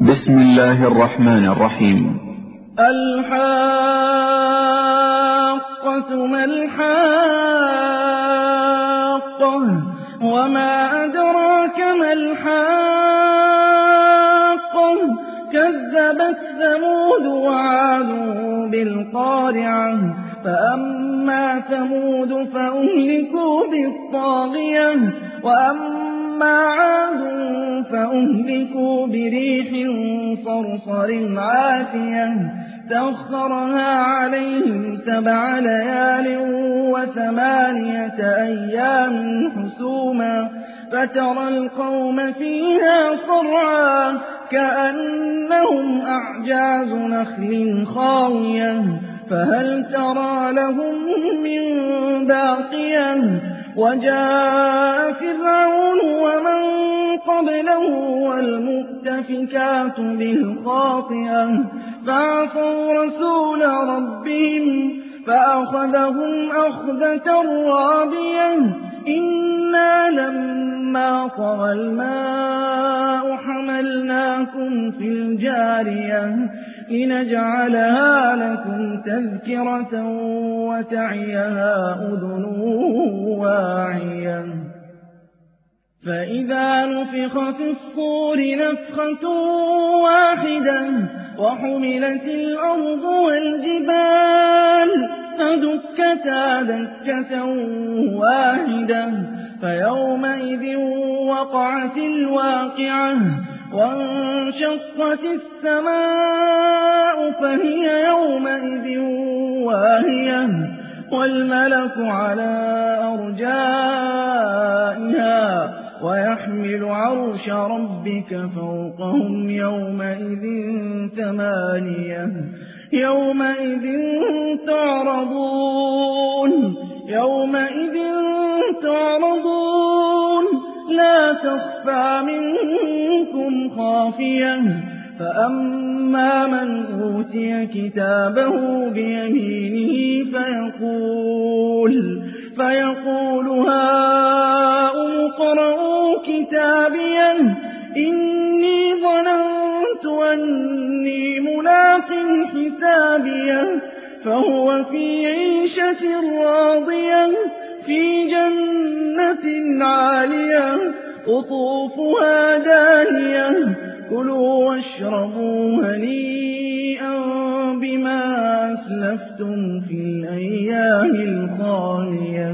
بسم الله الرحمن الرحيم. الحاقة ما الحاقة وما أدراك ما الحاقة كذبت ثمود وعاد بالقارعة فأما ثمود فأهلكوا بالطاغية وأما عاد فأهلكوا بريح صرصر عاتية سخرها عليهم 7 ليال و8 أيام حسوما فترى القوم فيها صرعا كأنهم أعجاز نخل خاوية فهل ترى لهم من باقية وجاء فرعون ومن قبله والمؤتفكات بالخاطئة فعصوا رسول ربهم فأخذهم أخذة رابية إنا لما طغى الماء حملناكم في الجارية لنجعلها لكم تذكرة وتعيها أذن واعية فإذا نفخ في الصور نفخة واحدة وحملت الأرض والجبال فدكتا دكة واحدة فيومئذ وقعت الواقعة وانشقت السماء فهي يومئذ واهية والملك على أرجائها ويحمل عرش ربك فوقهم يومئذ 8 يومئذ تعرضون لا تخفى منكم خافية فأما من أوتي كتابه بيمينه فيقول هاؤم اقرءوا كتابيه إني ظننت أني ملاق حسابيه فهو في عيشة راضية في جنة عالية قطوفها دانية كلوا واشربوا هنيئا بما أسلفتم في الأيام الخالية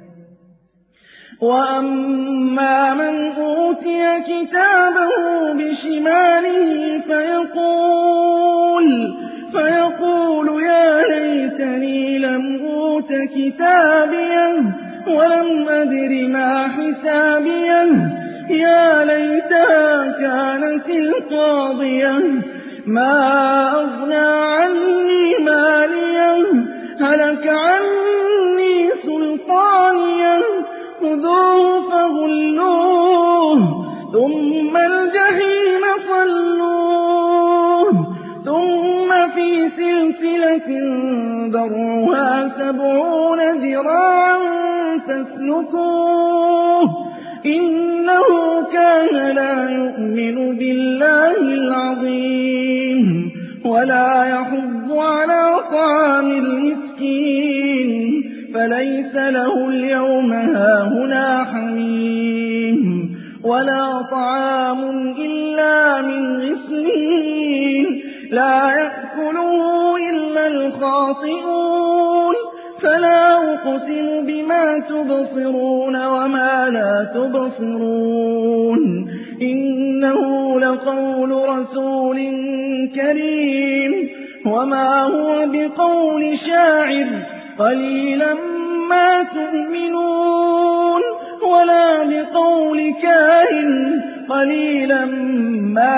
وأما من أوتي كتابه بشماله فيقول يا ليتني لم أوت كتابيه ولم أدر ما حسابيه يا ليتها كانت القاضية ما أغنى عني ماليه هلك عني سلطانيه خذوه فغلوه ثم الجحيم صلوه ثم في سلسلة ذرعها 70 ذراعا فاسلكوه إنه كان لا يؤمن بالله العظيم ولا يحض على طعام المسكين فليس له اليوم هاهنا حميم ولا طعام إلا من غسلين لا يأكله إلا الخاطئون فلا أقسم بما تبصرون وما لا تبصرون إنه لقول رسول كريم وما هو بقول شاعر قليلا ما تؤمنون ولا بقول كاهن قليلا ما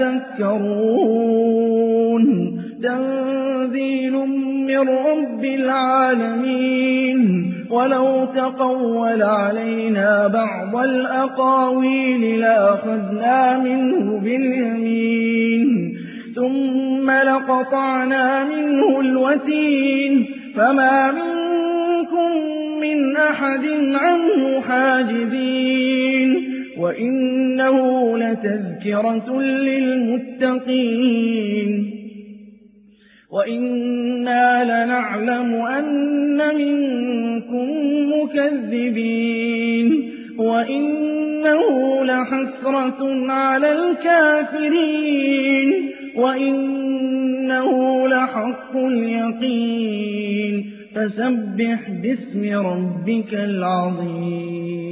تذكرون تنزيل من رب العالمين ولو تقول علينا بعض الأقاويل لأخذنا منه باليمين ثم لقطعنا منه الوتين فما منكم من أحد عنه حاجزين وإنه لتذكرة للمتقين وإنا لنعلم أن منكم مكذبين وإنه لحسرة على الكافرين وإنه لحق اليقين فسبح باسم ربك العظيم